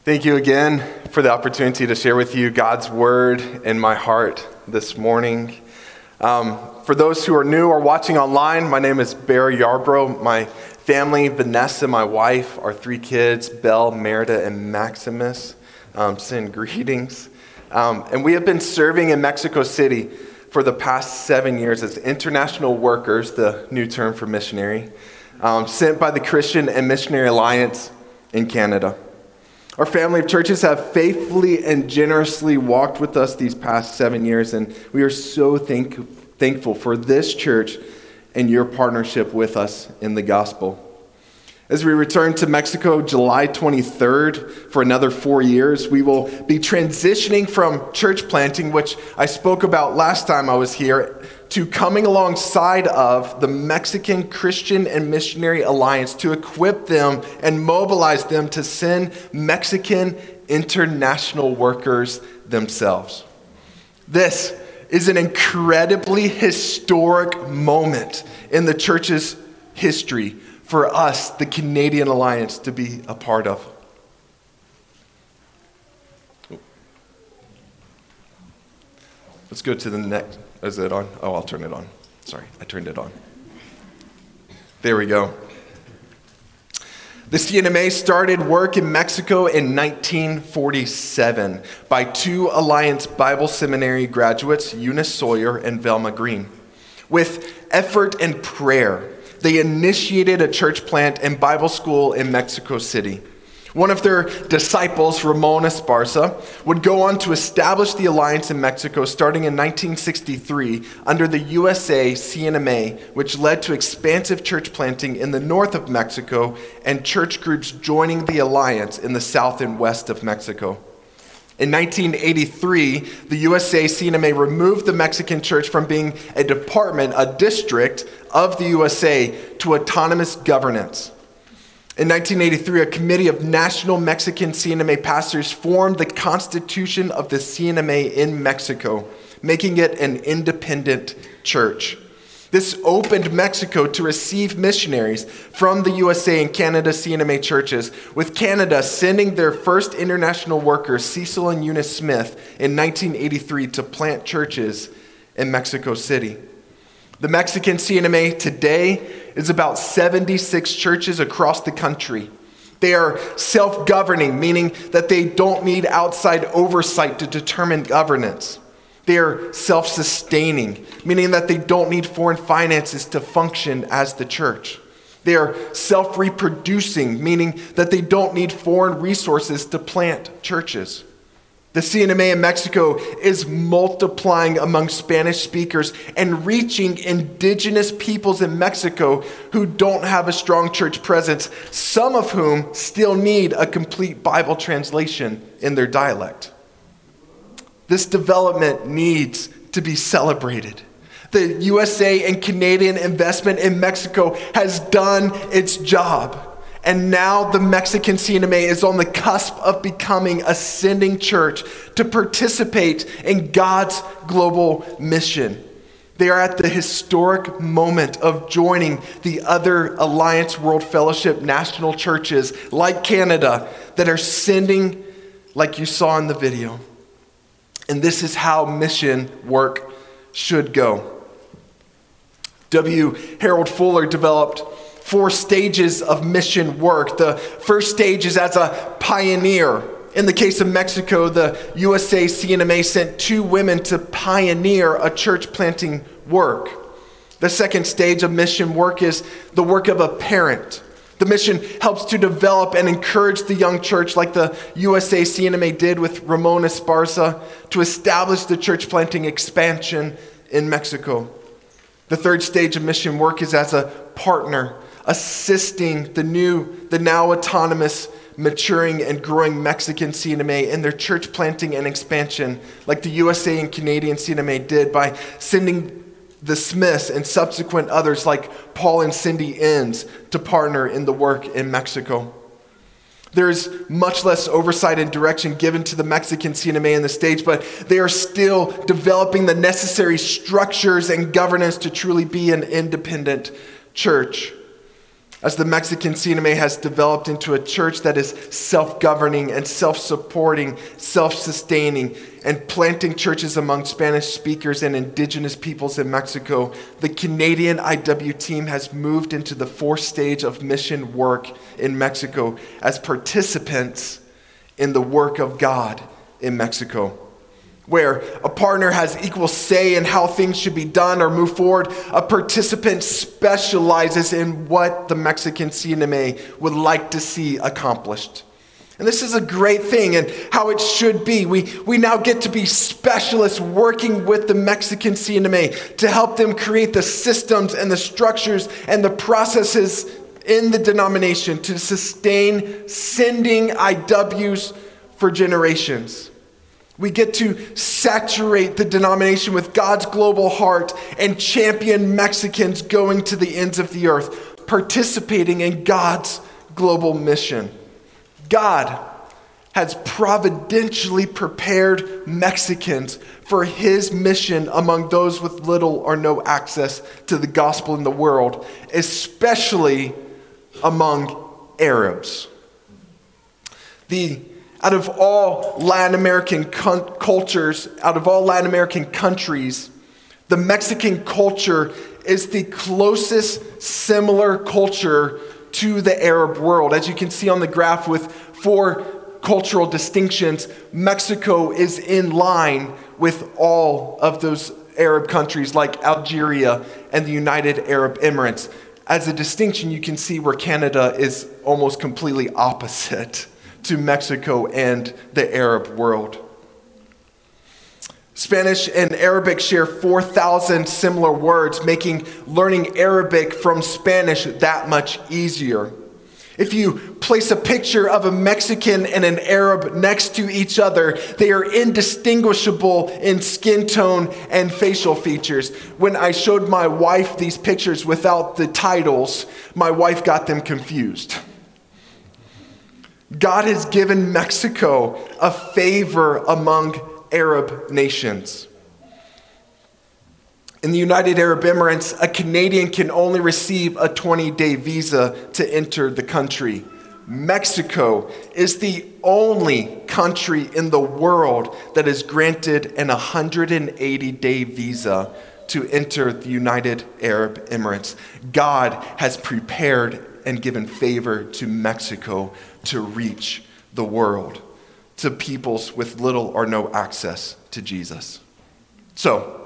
Thank you again for the opportunity to share with you God's word in my heart this morning. For those who are new or watching online, my name is Barry Yarbrough. My family, Vanessa, my wife, our three kids, Belle, Merida, and Maximus, send greetings. And we have been serving in Mexico City for the past 7 years as international workers, the new term for missionary, sent by the Christian and Missionary Alliance in Canada. Our family of churches have faithfully and generously walked with us these past 7 years, and we are so thankful for this church and your partnership with us in the gospel. As we return to Mexico July 23rd for another 4 years, we will be transitioning from church planting, which I spoke about last time I was here, to coming alongside of the Mexican Christian and Missionary Alliance to equip them and mobilize them to send Mexican international workers themselves. This is an incredibly historic moment in the church's history for us, the Canadian Alliance, to be a part of. Let's go to the next. Is it on? Oh, I'll turn it on. Sorry, I turned it on. There we go. The CNMA started work in Mexico in 1947 by two Alliance Bible Seminary graduates, Eunice Sawyer and Velma Green. With effort and prayer, they initiated a church plant and Bible school in Mexico City. One of their disciples, Ramon Esparza, would go on to establish the Alliance in Mexico starting in 1963 under the USA CNMA, which led to expansive church planting in the north of Mexico and church groups joining the Alliance in the south and west of Mexico. In 1983, the USA CNMA removed the Mexican church from being a department, a district of the USA, to autonomous governance. In 1983, a committee of national Mexican CNMA pastors formed the Constitution of the CNMA in Mexico, making it an independent church. This opened Mexico to receive missionaries from the USA and Canada CNMA churches, with Canada sending their first international workers, Cecil and Eunice Smith, in 1983 to plant churches in Mexico City. The Mexican CNMA today is about 76 churches across the country. They are self-governing, meaning that they don't need outside oversight to determine governance. They are self-sustaining, meaning that they don't need foreign finances to function as the church. They are self-reproducing, meaning that they don't need foreign resources to plant churches. The CNMA in Mexico is multiplying among Spanish speakers and reaching indigenous peoples in Mexico who don't have a strong church presence, some of whom still need a complete Bible translation in their dialect. This development needs to be celebrated. The USA and Canadian investment in Mexico has done its job. And now the Mexican CNMA is on the cusp of becoming a sending church to participate in God's global mission. They are at the historic moment of joining the other Alliance World Fellowship national churches like Canada that are sending like you saw in the video. And this is how mission work should go. W. Harold Fuller developed 4 stages of mission work. The first stage is as a pioneer. In the case of Mexico, the USA CNMA sent 2 women to pioneer a church planting work. The second stage of mission work is the work of a parent. The mission helps to develop and encourage the young church like the USA CNMA did with Ramon Esparza to establish the church planting expansion in Mexico. The third stage of mission work is as a partner, assisting the now autonomous, maturing and growing Mexican CNMA in their church planting and expansion, like the USA and Canadian CNMA did by sending the Smiths and subsequent others like Paul and Cindy Enns to partner in the work in Mexico. There's much less oversight and direction given to the Mexican CNMA in the States, but they are still developing the necessary structures and governance to truly be an independent church. as the Mexican CNMA has developed into a church that is self-governing and self-supporting, self-sustaining, and planting churches among Spanish speakers and indigenous peoples in Mexico, the Canadian IW team has moved into the fourth stage of mission work in Mexico as participants in the work of God in Mexico, where a partner has equal say in how things should be done or move forward. A participant specializes in what the Mexican CNMA would like to see accomplished. And this is a great thing and how it should be. We now get to be specialists working with the Mexican CNMA to help them create the systems and the structures and the processes in the denomination to sustain sending IWs for generations. We get to saturate the denomination with God's global heart and champion Mexicans going to the ends of the earth, participating in God's global mission. God has providentially prepared Mexicans for his mission among those with little or no access to the gospel in the world, especially among Arabs. Out of all Latin American cultures, out of all Latin American countries, the Mexican culture is the closest similar culture to the Arab world. As you can see on the graph with 4 cultural distinctions, Mexico is in line with all of those Arab countries like Algeria and the United Arab Emirates. As a distinction, you can see where Canada is almost completely opposite to Mexico and the Arab world. Spanish and Arabic share 4,000 similar words, making learning Arabic from Spanish that much easier. If you place a picture of a Mexican and an Arab next to each other, they are indistinguishable in skin tone and facial features. When I showed my wife these pictures without the titles, my wife got them confused. God has given Mexico a favor among Arab nations. In the United Arab Emirates, a Canadian can only receive a 20-day visa to enter the country. Mexico is the only country in the world that is granted an 180-day visa to enter the United Arab Emirates. God has prepared and given favor to Mexico to reach the world, to peoples with little or no access to Jesus. So,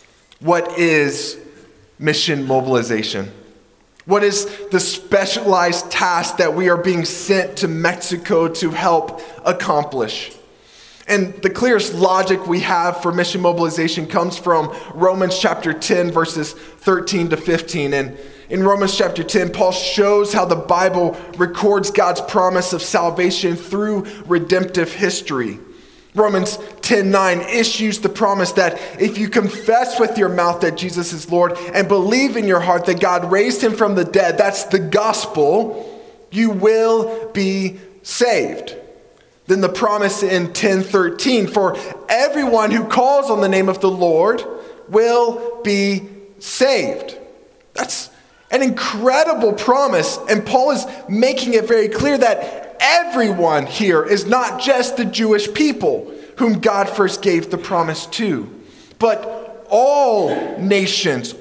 what is mission mobilization? What is the specialized task that we are being sent to Mexico to help accomplish? And the clearest logic we have for mission mobilization comes from Romans chapter 10, verses 13 to 15. And in Romans chapter 10, Paul shows how the Bible records God's promise of salvation through redemptive history. Romans 10:9 issues the promise that if you confess with your mouth that Jesus is Lord and believe in your heart that God raised him from the dead, that's the gospel, you will be saved. Then the promise in 10:13, for everyone who calls on the name of the Lord will be saved. That's an incredible promise, and Paul is making it very clear that everyone here is not just the Jewish people whom God first gave the promise to, but all nations,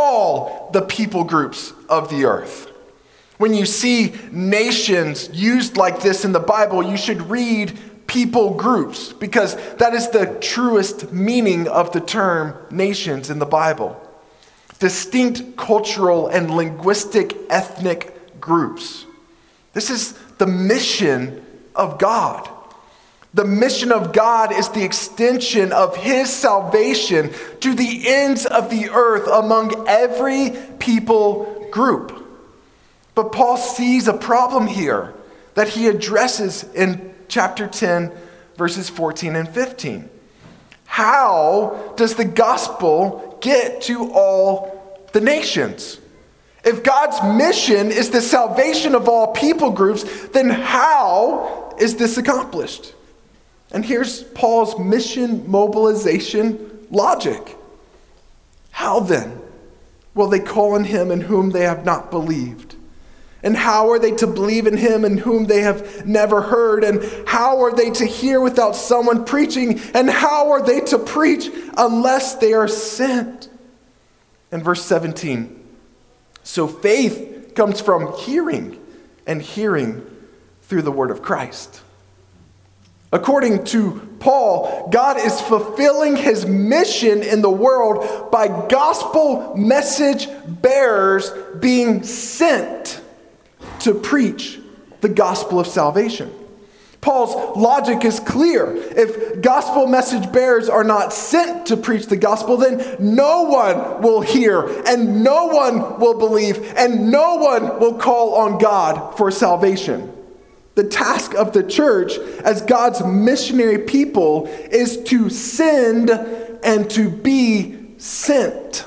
all the people groups of the earth. When you see nations used like this in the Bible, you should read people groups, because that is the truest meaning of the term nations in the Bible. Distinct cultural and linguistic ethnic groups. This is the mission of God. The mission of God is the extension of his salvation to the ends of the earth among every people group. But Paul sees a problem here that he addresses in chapter 10, verses 14 and 15. How does the gospel get to all the nations? If God's mission is the salvation of all people groups, then how is this accomplished? And here's Paul's mission mobilization logic. How then will they call on him in whom they have not believed? And how are they to believe in him in whom they have never heard? And how are they to hear without someone preaching? And how are they to preach unless they are sent? And verse 17, so faith comes from hearing, and hearing through the word of Christ. According to Paul, God is fulfilling his mission in the world by gospel message bearers being sent to preach the gospel of salvation. Paul's logic is clear. If gospel message bearers are not sent to preach the gospel, then no one will hear, and no one will believe, and no one will call on God for salvation. The task of the church as God's missionary people is to send and to be sent.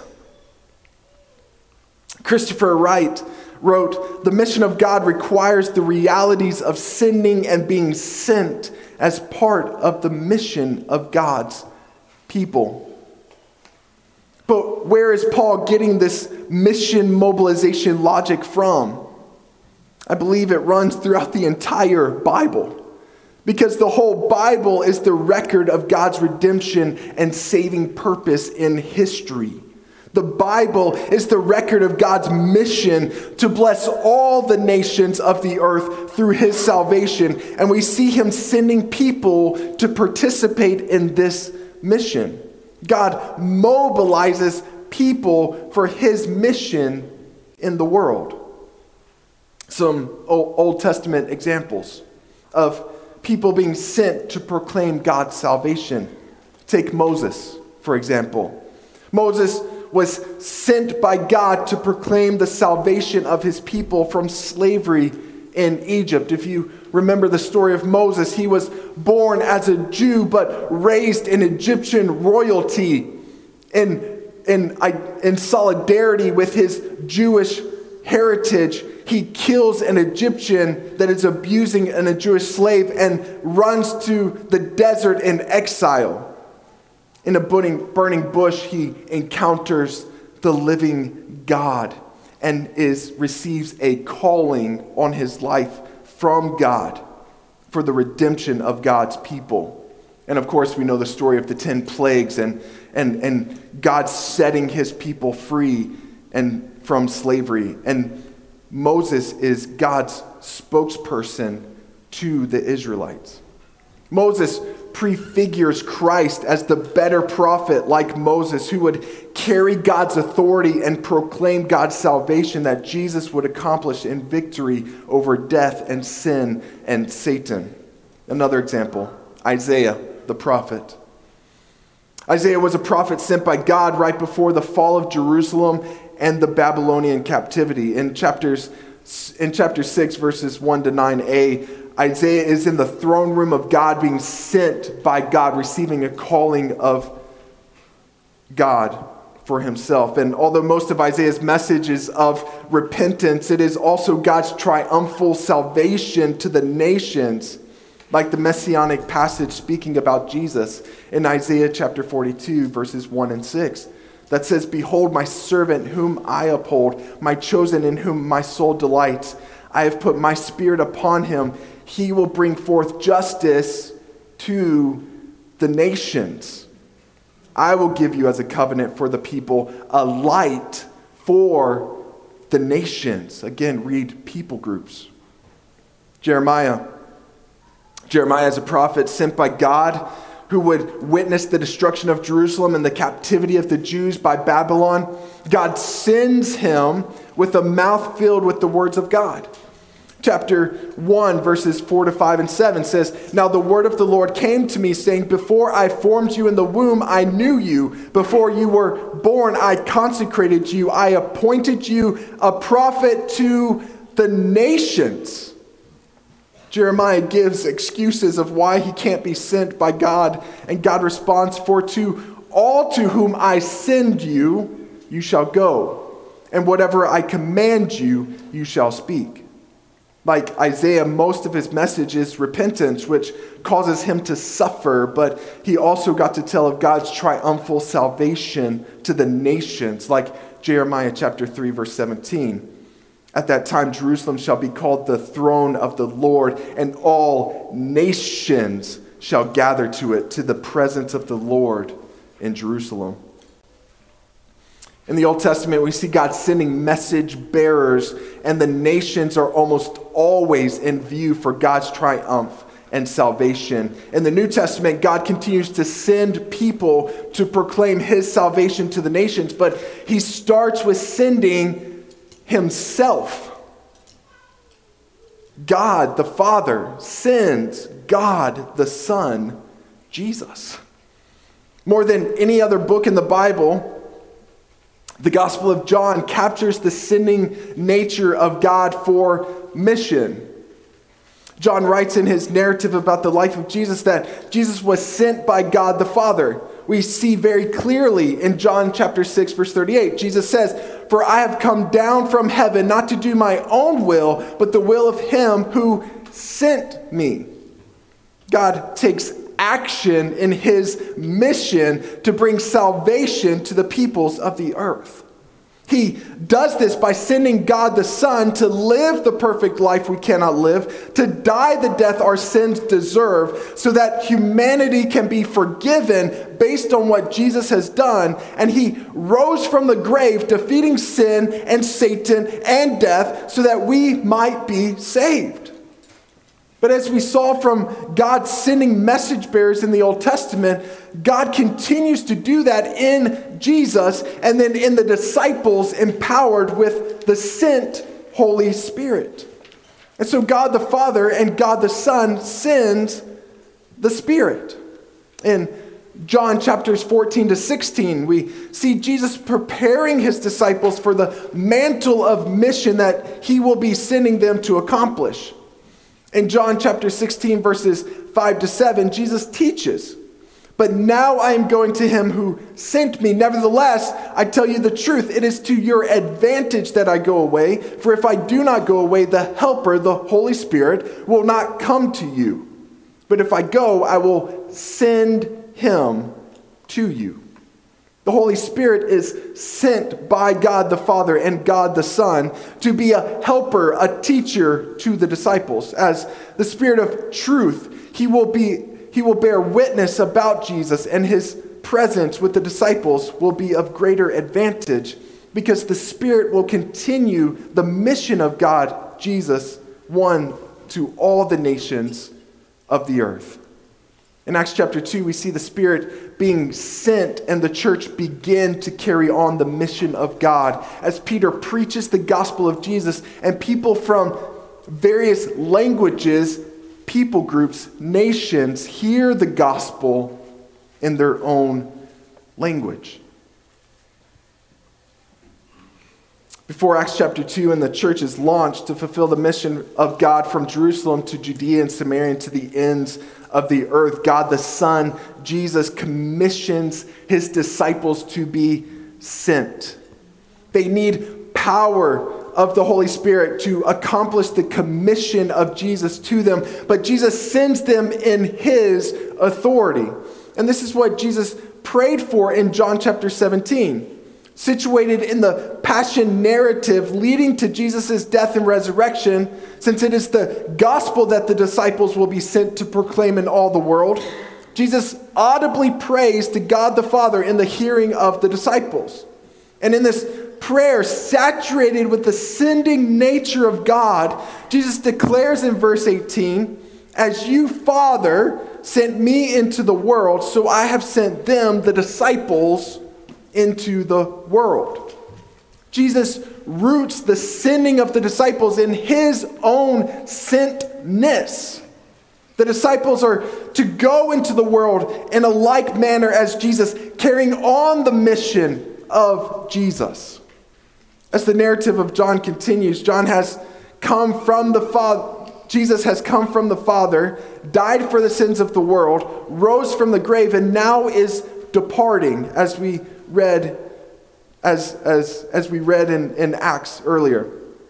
Christopher Wright wrote, the mission of God requires the realities of sending and being sent as part of the mission of God's people. But where is Paul getting this mission mobilization logic from? I believe it runs throughout the entire Bible, because the whole Bible is the record of God's redemption and saving purpose in history. The Bible is the record of God's mission to bless all the nations of the earth through his salvation. And we see him sending people to participate in this mission. God mobilizes people for his mission in the world. Some Old Testament examples of people being sent to proclaim God's salvation. Take Moses, for example. Moses was sent by God to proclaim the salvation of his people from slavery in Egypt. If you remember the story of Moses, he was born as a Jew but raised in Egyptian royalty in solidarity with his Jewish heritage. He kills an Egyptian that is abusing a Jewish slave and runs to the desert in exile. In a burning bush, he encounters the living God and receives a calling on his life from God for the redemption of God's people. And of course, we know the story of the 10 plagues and God setting his people free and from slavery. And Moses is God's spokesperson to the Israelites. Moses prefigures Christ as the better prophet like Moses, who would carry God's authority and proclaim God's salvation that Jesus would accomplish in victory over death and sin and Satan. Another example, Isaiah the prophet. Isaiah was a prophet sent by God right before the fall of Jerusalem and the Babylonian captivity. In chapter 6, verses 1 to 9a, Isaiah is in the throne room of God, being sent by God, receiving a calling of God for himself. And although most of Isaiah's message is of repentance, it is also God's triumphal salvation to the nations, like the messianic passage speaking about Jesus in Isaiah chapter 42, verses 1 and 6. That says, behold, my servant whom I uphold, my chosen in whom my soul delights. I have put my spirit upon him. He will bring forth justice to the nations. I will give you as a covenant for the people, a light for the nations. Again, read people groups. Jeremiah is a prophet sent by God who would witness the destruction of Jerusalem and the captivity of the Jews by Babylon. God sends him with a mouth filled with the words of God. Chapter 1, verses 4 to 5 and 7 says, now the word of the Lord came to me, saying, before I formed you in the womb, I knew you. Before you were born, I consecrated you. I appointed you a prophet to the nations. Jeremiah gives excuses of why he can't be sent by God, and God responds, for to all to whom I send you, you shall go, and whatever I command you, you shall speak. Like Isaiah, most of his message is repentance, which causes him to suffer, but he also got to tell of God's triumphal salvation to the nations, like Jeremiah chapter 3, verse 17. At that time, Jerusalem shall be called the throne of the Lord, and all nations shall gather to it, to the presence of the Lord in Jerusalem. In the Old Testament, we see God sending message bearers, and the nations are almost always in view for God's triumph and salvation. In the New Testament, God continues to send people to proclaim his salvation to the nations, but he starts with sending himself. God the Father sends God the Son, Jesus. More than any other book in the Bible, the Gospel of John captures the sending nature of God for mission. John writes in his narrative about the life of Jesus that Jesus was sent by God the Father. We see very clearly in John chapter 6, verse 38, Jesus says, "For I have come down from heaven not to do my own will, but the will of him who sent me." God takes action in his mission to bring salvation to the peoples of the earth. He does this by sending God the Son to live the perfect life we cannot live, to die the death our sins deserve, so that humanity can be forgiven based on what Jesus has done. And he rose from the grave, defeating sin and Satan and death, so that we might be saved. But as we saw from God sending message bearers in the Old Testament, God continues to do that in Jesus and then in the disciples empowered with the sent Holy Spirit. And so God the Father and God the Son sends the Spirit. In John chapters 14 to 16, we see Jesus preparing his disciples for the mantle of mission that he will be sending them to accomplish. In John chapter 16, verses 5 to 7, Jesus teaches, "But now I am going to him who sent me. Nevertheless, I tell you the truth. It is to your advantage that I go away. For if I do not go away, the Helper, the Holy Spirit, will not come to you. But if I go, I will send him to you." The Holy Spirit is sent by God the Father and God the Son to be a helper, a teacher to the disciples. As the Spirit of truth, he will bear witness about Jesus, and his presence with the disciples will be of greater advantage because the Spirit will continue the mission of God, Jesus, one to all the nations of the earth. In Acts chapter 2, we see the Spirit being sent and the church begin to carry on the mission of God as Peter preaches the gospel of Jesus, and people from various languages, people groups, nations hear the gospel in their own language. Before Acts chapter 2 and the church is launched to fulfill the mission of God from Jerusalem to Judea and Samaria and to the ends of the earth, God the Son, Jesus, commissions his disciples to be sent. They need power of the Holy Spirit to accomplish the commission of Jesus to them, but Jesus sends them in his authority. And this is what Jesus prayed for in John chapter 17. Situated in the passion narrative leading to Jesus' death and resurrection, since it is the gospel that the disciples will be sent to proclaim in all the world, Jesus audibly prays to God the Father in the hearing of the disciples. And in this prayer, saturated with the sending nature of God, Jesus declares in verse 18, "As you, Father, sent me into the world, so I have sent them, the disciples, into the world." Jesus roots the sending of the disciples in his own sentness. The disciples are to go into the world in a like manner as Jesus, carrying on the mission of Jesus. As the narrative of John continues, Jesus has come from the Father, died for the sins of the world, rose from the grave, and now is departing, as we read in Acts earlier.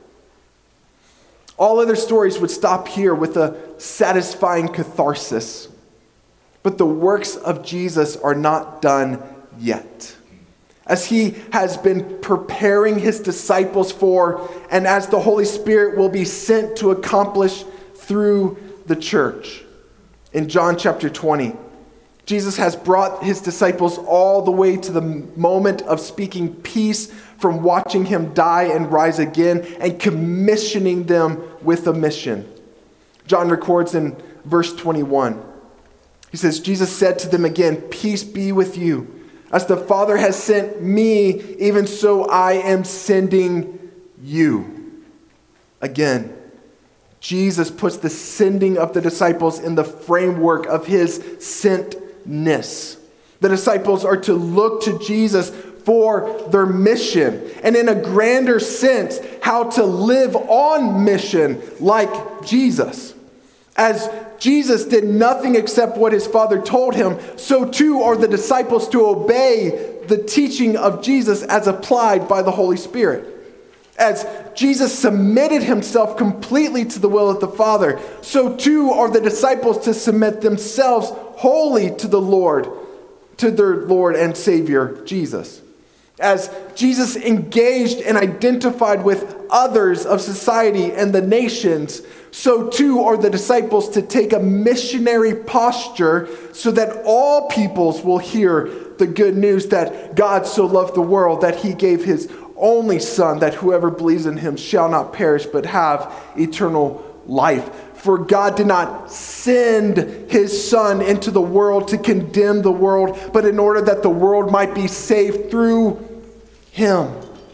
All other stories would stop here with a satisfying catharsis. But the works of Jesus are not done yet. as he has been preparing his disciples for, and as the Holy Spirit will be sent to accomplish through the church. In John chapter 20, Jesus has brought his disciples all the way to the moment of speaking peace from watching him die and rise again and commissioning them with a mission. John records in verse 21. He says, Jesus said to them again, "Peace be with you. As the Father has sent me, even so I am sending you." Again, Jesus puts the sending of the disciples in the framework of his sentness. The disciples are to look to Jesus for their mission, and in a grander sense, how to live on mission like Jesus. As Jesus did nothing except what his Father told him, so too are the disciples to obey the teaching of Jesus as applied by the Holy Spirit. As Jesus submitted himself completely to the will of the Father, so too are the disciples to submit themselves wholly to the Lord, to their Lord and Savior, Jesus. As Jesus engaged and identified with others of society and the nations, so too are the disciples to take a missionary posture so that all peoples will hear the good news that God so loved the world that he gave his only Son, that whoever believes in him shall not perish but have eternal life. For God did not send his Son into the world to condemn the world, but in order that the world might be saved through him.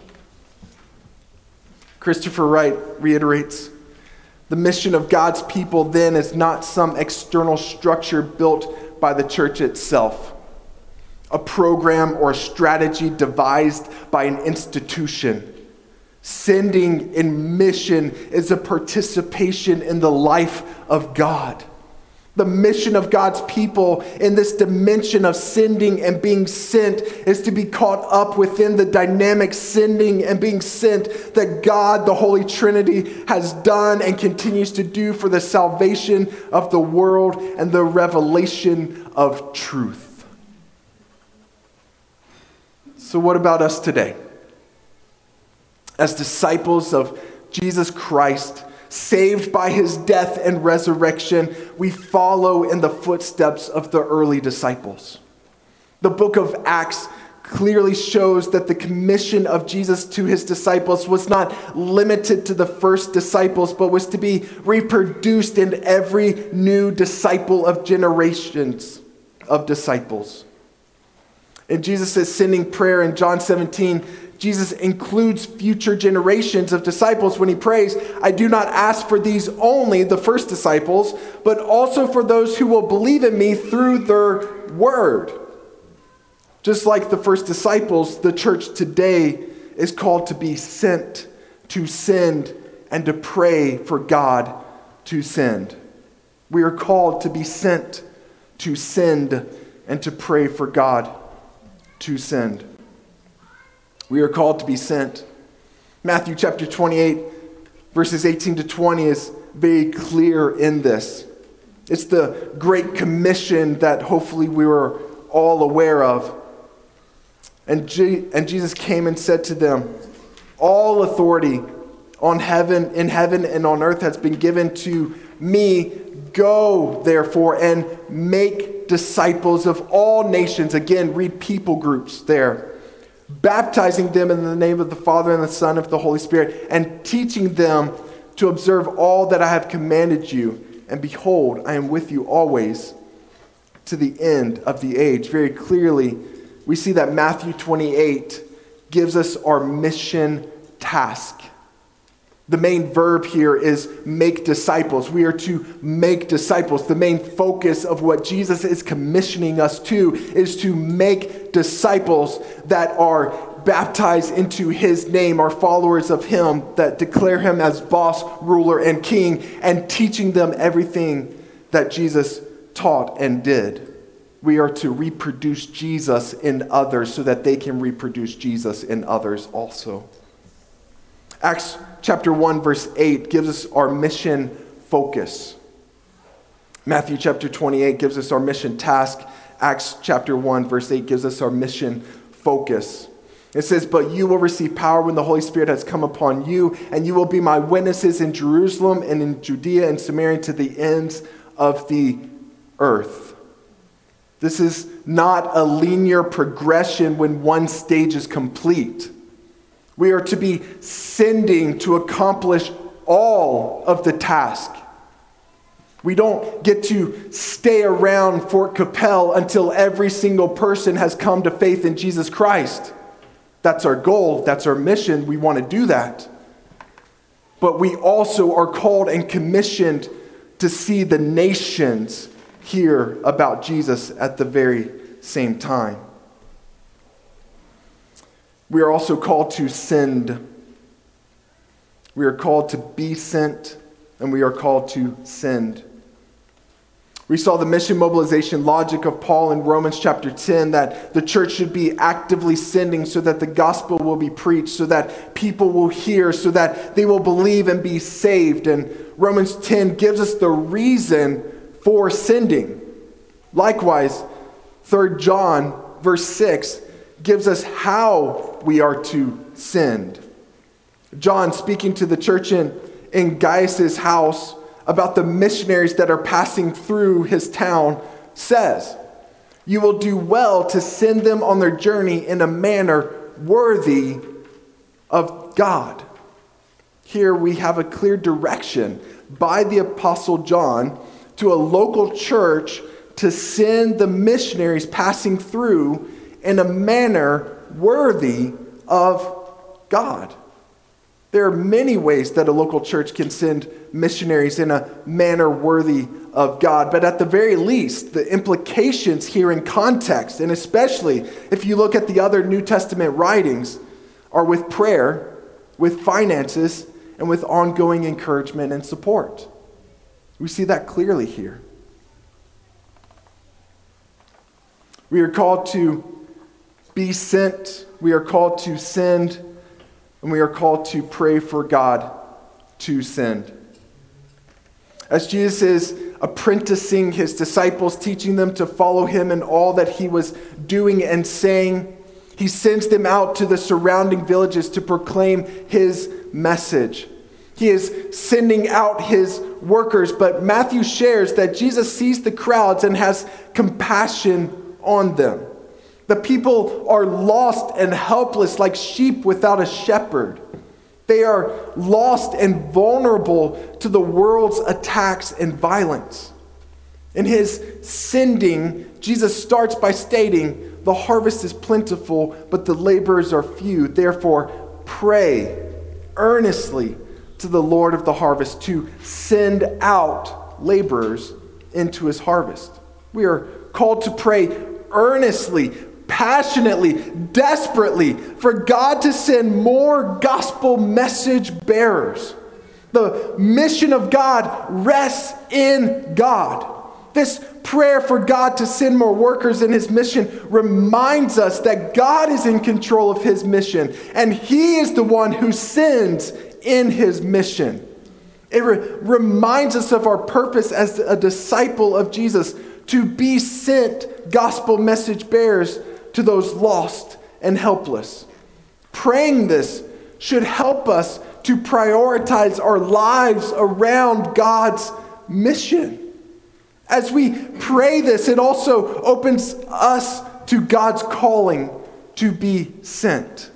Christopher Wright reiterates, the mission of God's people then is not some external structure built by the church itself, a program or a strategy devised by an institution. Sending in mission is a participation in the life of God. The mission of God's people in this dimension of sending and being sent is to be caught up within the dynamic sending and being sent that God, the Holy Trinity, has done and continues to do for the salvation of the world and the revelation of truth. So what about us today? As disciples of Jesus Christ, saved by his death and resurrection, we follow in the footsteps of the early disciples. The book of Acts clearly shows that the commission of Jesus to his disciples was not limited to the first disciples, but was to be reproduced in every new disciple of generations of disciples. In Jesus' sending prayer in John 17, Jesus includes future generations of disciples when he prays, "I do not ask for these only," the first disciples, "but also for those who will believe in me through their word." Just like the first disciples, the church today is called to be sent, to send, and to pray for God to send. We are called to be sent, to send, and to pray for God to send. We are called to be sent. Matthew chapter 28, verses 18 to 20 is very clear in this. It's the Great Commission that hopefully we were all aware of. And Jesus came and said to them, "All authority in heaven and on earth has been given to me. Go, therefore, and make disciples of all nations." Again, read people groups there. "Baptizing them in the name of the Father and the Son and of the Holy Spirit, and teaching them to observe all that I have commanded you. And behold, I am with you always to the end of the age." Very clearly, we see that Matthew 28 gives us our mission task. The main verb here is make disciples. We are to make disciples. The main focus of what Jesus is commissioning us to is to make disciples that are baptized into his name, are followers of him, that declare him as boss, ruler, and king, and teaching them everything that Jesus taught and did. We are to reproduce Jesus in others so that they can reproduce Jesus in others also. Acts chapter 1, verse 8 gives us our mission focus. Matthew chapter 28 gives us our mission task. Acts chapter 1, verse 8 gives us our mission focus. It says, but you will receive power when the Holy Spirit has come upon you, and you will be my witnesses in Jerusalem and in Judea and Samaria to the ends of the earth. This is not a linear progression when one stage is complete. We are to be sending to accomplish all of the task. We don't get to stay around Fort Capel until every single person has come to faith in Jesus Christ. That's our goal. That's our mission. We want to do that. But we also are called and commissioned to see the nations hear about Jesus at the very same time. We are also called to send. We are called to be sent, and we are called to send. We saw the mission mobilization logic of Paul in Romans chapter 10, that the church should be actively sending so that the gospel will be preached, so that people will hear, so that they will believe and be saved. And Romans 10 gives us the reason for sending. Likewise, 3 John verse 6 gives us how we are to send. John, speaking to the church in Gaius' house, about the missionaries that are passing through his town, says, you will do well to send them on their journey in a manner worthy of God. Here we have a clear direction by the Apostle John to a local church to send the missionaries passing through in a manner worthy of God. There are many ways that a local church can send missionaries in a manner worthy of God. But at the very least, the implications here in context, and especially if you look at the other New Testament writings, are with prayer, with finances, and with ongoing encouragement and support. We see that clearly here. We are called to be sent. We are called to send. And we are called to pray for God to send. As Jesus is apprenticing his disciples, teaching them to follow him in all that he was doing and saying, he sends them out to the surrounding villages to proclaim his message. He is sending out his workers, but Matthew shares that Jesus sees the crowds and has compassion on them. The people are lost and helpless like sheep without a shepherd. They are lost and vulnerable to the world's attacks and violence. In his sending, Jesus starts by stating, the harvest is plentiful, but the laborers are few. Therefore, pray earnestly to the Lord of the harvest to send out laborers into his harvest. We are called to pray earnestly, passionately, desperately for God to send more gospel message bearers. The mission of God rests in God. This prayer for God to send more workers in his mission reminds us that God is in control of his mission, and he is the one who sends in his mission. It reminds us of our purpose as a disciple of Jesus, to be sent gospel message bearers to those lost and helpless. Praying this should help us to prioritize our lives around God's mission. As we pray this, it also opens us to God's calling to be sent.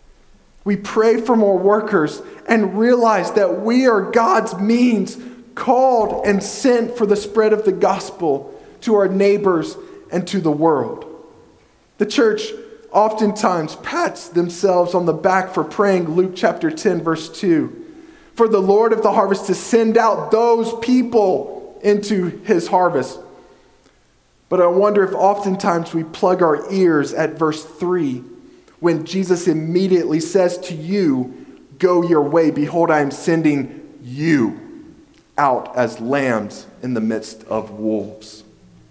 We pray for more workers and realize that we are God's means, called and sent for the spread of the gospel to our neighbors and to the world. The church oftentimes pats themselves on the back for praying Luke chapter 10, verse 2, for the Lord of the harvest to send out those people into his harvest. But I wonder if oftentimes we plug our ears at verse 3 when Jesus immediately says to you, go your way, behold, I am sending you out as lambs in the midst of wolves.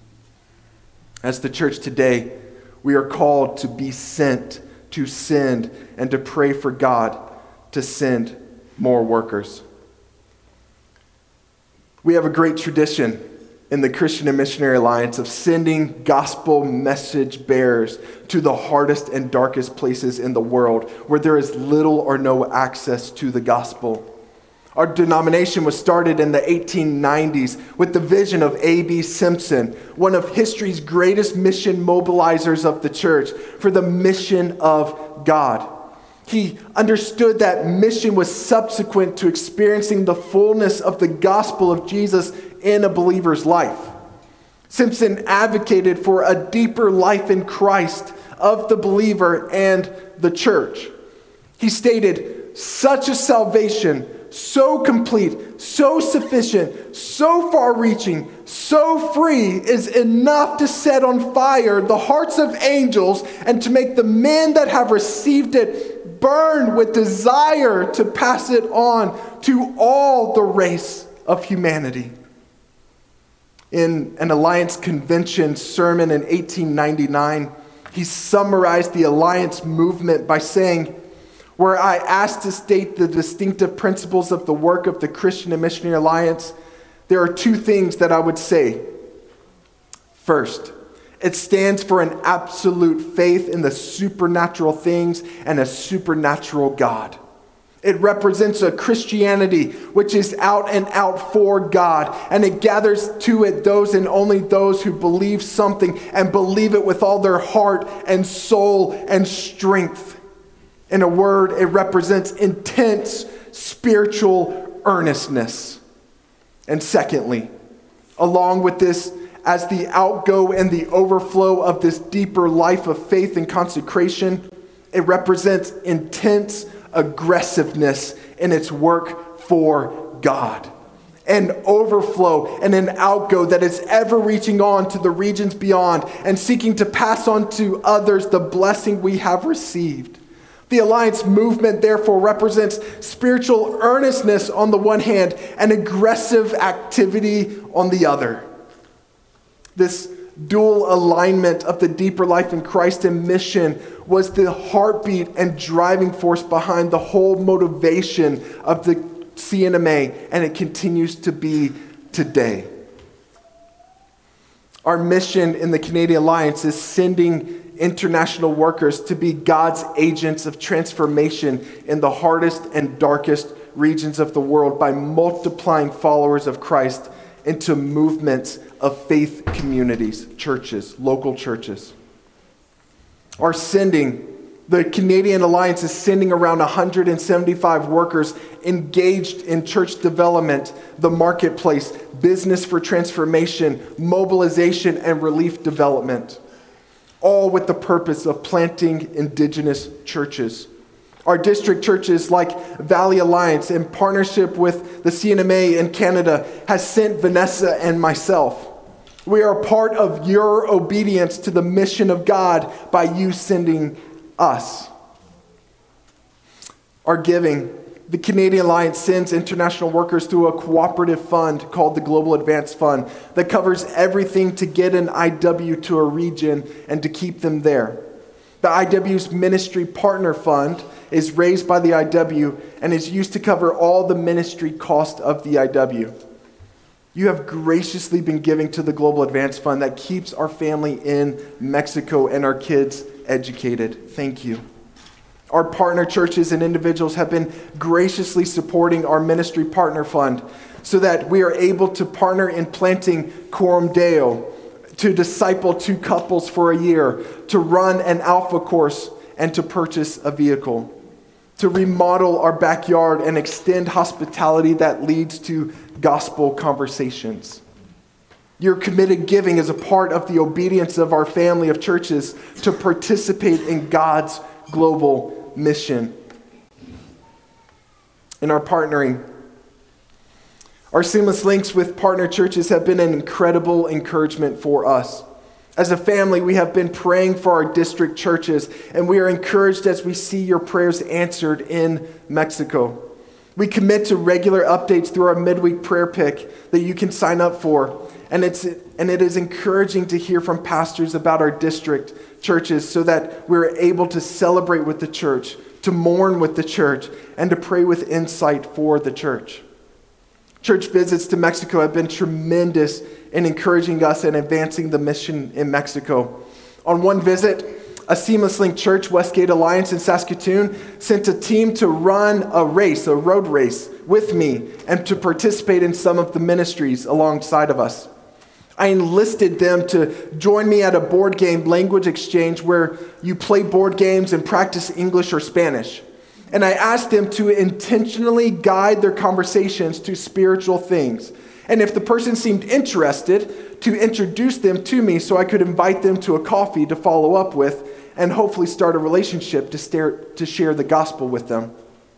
As the church today, we are called to be sent, to send, and to pray for God to send more workers. We have a great tradition in the Christian and Missionary Alliance of sending gospel message bearers to the hardest and darkest places in the world where there is little or no access to the gospel. Our denomination was started in the 1890s with the vision of A.B. Simpson, one of history's greatest mission mobilizers of the church, for the mission of God. He understood that mission was subsequent to experiencing the fullness of the gospel of Jesus in a believer's life. Simpson advocated for a deeper life in Christ of the believer and the church. He stated, "Such a salvation, so complete, so sufficient, so far-reaching, so free, is enough to set on fire the hearts of angels and to make the men that have received it burn with desire to pass it on to all the race of humanity." In an Alliance Convention sermon in 1899, he summarized the Alliance movement by saying, "Were I asked to state the distinctive principles of the work of the Christian and Missionary Alliance, there are two things that I would say. First, it stands for an absolute faith in the supernatural things and a supernatural God. It represents a Christianity which is out and out for God, and it gathers to it those and only those who believe something and believe it with all their heart and soul and strength. In a word, it represents intense spiritual earnestness. And secondly, along with this, as the outgo and the overflow of this deeper life of faith and consecration, it represents intense aggressiveness in its work for God. An overflow and an outgo that is ever reaching on to the regions beyond and seeking to pass on to others the blessing we have received. The Alliance movement, therefore, represents spiritual earnestness on the one hand and aggressive activity on the other. This dual alignment of the deeper life in Christ and mission was the heartbeat and driving force behind the whole motivation of the CNMA, and it continues to be today. Our mission in the Canadian Alliance is sending international workers to be God's agents of transformation in the hardest and darkest regions of the world by multiplying followers of Christ into movements of faith communities, churches, local churches. Our sending, the Canadian Alliance is sending around 175 workers engaged in church development, the marketplace, business for transformation, mobilization, and relief development, all with the purpose of planting Indigenous churches. Our district churches like Valley Alliance, in partnership with the CNMA in Canada, has sent Vanessa and myself. We are a part of your obedience to the mission of God by you sending us. Our giving, the Canadian Alliance sends international workers through a cooperative fund called the Global Advance Fund that covers everything to get an IW to a region and to keep them there. The IW's Ministry Partner Fund is raised by the IW and is used to cover all the ministry cost of the IW. You have graciously been giving to the Global Advance Fund that keeps our family in Mexico and our kids educated. Thank you. Our partner churches and individuals have been graciously supporting our Ministry Partner Fund so that we are able to partner in planting Coram Deo, to disciple 2 couples for a year, to run an Alpha course, and to purchase a vehicle, to remodel our backyard and extend hospitality that leads to gospel conversations. Your committed giving is a part of the obedience of our family of churches to participate in God's global mission. In our partnering, our seamless links with partner churches have been an incredible encouragement for us. As a family, we have been praying for our district churches, and we are encouraged as we see your prayers answered in Mexico. We commit to regular updates through our midweek prayer pick that you can sign up for, and it is encouraging to hear from pastors about our district churches so that we're able to celebrate with the church, to mourn with the church, and to pray with insight for the church. Church visits to Mexico have been tremendous in encouraging us and advancing the mission in Mexico. On one visit, a Seamless Link Church, Westgate Alliance in Saskatoon, sent a team to run a road race with me and to participate in some of the ministries alongside of us. I enlisted them to join me at a board game language exchange where you play board games and practice English or Spanish. And I asked them to intentionally guide their conversations to spiritual things. And if the person seemed interested, to introduce them to me so I could invite them to a coffee to follow up with and hopefully start a relationship to share the gospel with them.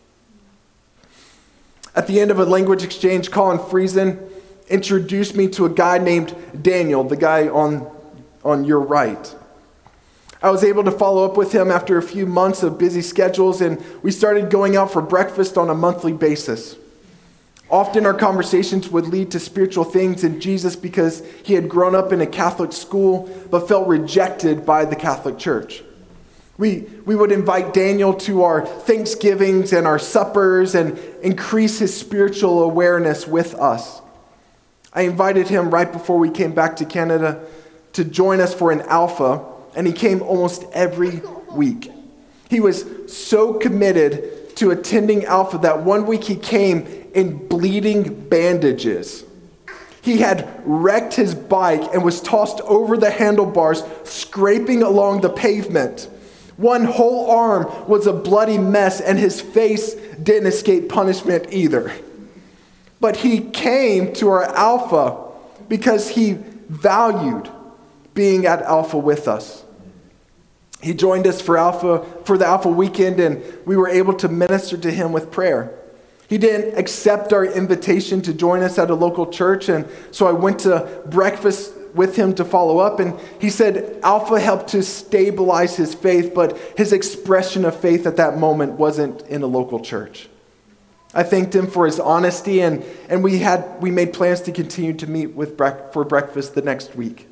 At the end of a language exchange, Colin Friesen introduced me to a guy named Daniel, the guy on your right. I was able to follow up with him after a few months of busy schedules, and we started going out for breakfast on a monthly basis. Often our conversations would lead to spiritual things in Jesus because he had grown up in a Catholic school but felt rejected by the Catholic Church. We would invite Daniel to our Thanksgivings and our suppers and increase his spiritual awareness with us. I invited him right before we came back to Canada to join us for an Alpha, and he came almost every week. He was so committed to attending Alpha that one week he came in bleeding bandages. He had wrecked his bike and was tossed over the handlebars, scraping along the pavement. One whole arm was a bloody mess, and his face didn't escape punishment either. But he came to our Alpha because he valued being at Alpha with us. He joined us for the Alpha weekend, and we were able to minister to him with prayer. He didn't accept our invitation to join us at a local church, and so I went to breakfast with him to follow up, and he said Alpha helped to stabilize his faith, but his expression of faith at that moment wasn't in a local church. I thanked him for his honesty, and we made plans to continue to meet for breakfast the next week.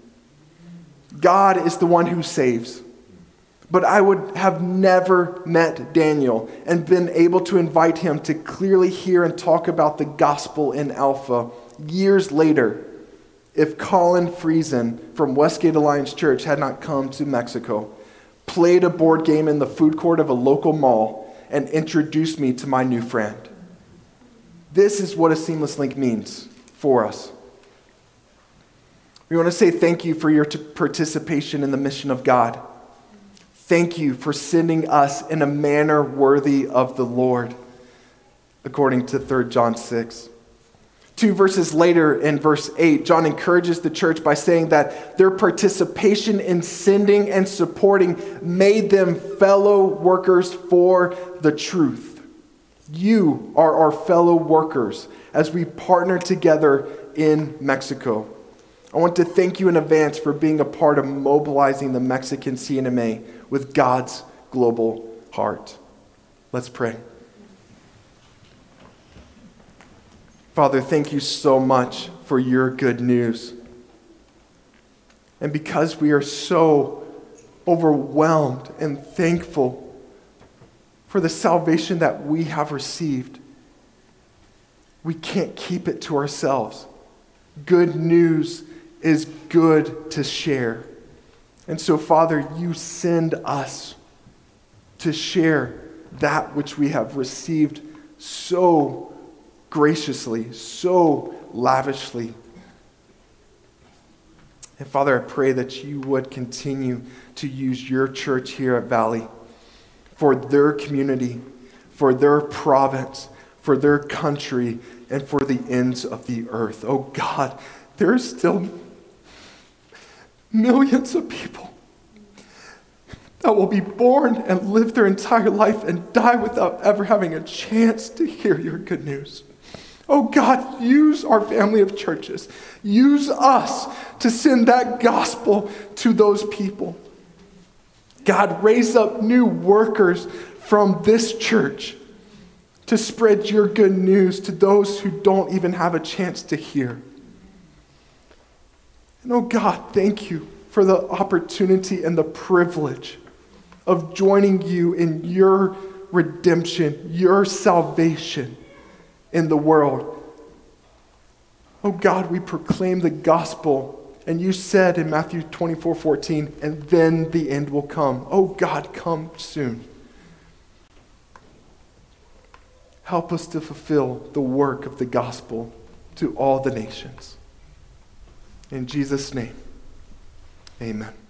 God is the one who saves. But I would have never met Daniel and been able to invite him to clearly hear and talk about the gospel in Alpha years later if Colin Friesen from Westgate Alliance Church had not come to Mexico, played a board game in the food court of a local mall, and introduced me to my new friend. This is what a Seamless Link means for us. We want to say thank you for your participation in the mission of God. Thank you for sending us in a manner worthy of the Lord, according to 3 John 6. 2 verses later in verse 8, John encourages the church by saying that their participation in sending and supporting made them fellow workers for the truth. You are our fellow workers as we partner together in Mexico. I want to thank you in advance for being a part of mobilizing the Mexican CNMA with God's global heart. Let's pray. Father, thank you so much for your good news. And because we are so overwhelmed and thankful for the salvation that we have received, we can't keep it to ourselves. Good news is good to share. And so, Father, you send us to share that which we have received so graciously, so lavishly. And Father, I pray that you would continue to use your church here at Valley for their community, for their province, for their country, and for the ends of the earth. Oh God, there are still millions of people that will be born and live their entire life and die without ever having a chance to hear your good news. Oh God, use our family of churches. Use us to send that gospel to those people. God, raise up new workers from this church to spread your good news to those who don't even have a chance to hear. And oh God, thank you for the opportunity and the privilege of joining you in your redemption, your salvation in the world. Oh God, we proclaim the gospel. And you said in Matthew 24:14, and then the end will come. Oh God, come soon. Help us to fulfill the work of the gospel to all the nations. In Jesus' name, amen.